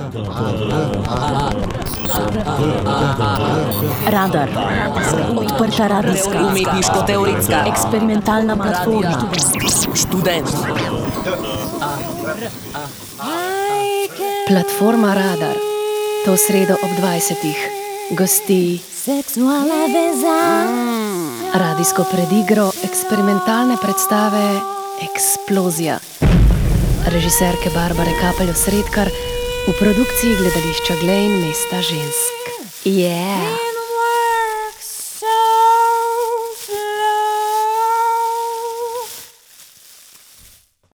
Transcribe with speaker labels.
Speaker 1: Radar. Odprta radijska.
Speaker 2: Umetniško-teoretska.
Speaker 1: Eksperimentalna platforma.
Speaker 2: Študent.
Speaker 3: Platforma Radar. To sredo ob 20. Gosti
Speaker 1: Seksualna veza.
Speaker 3: radijsko predigro eksperimentalne predstave Eksplozija. Režiserke Barbare Kapelj-Osredkar v produkciji gledališča Glejn mesta žensk. Yeah!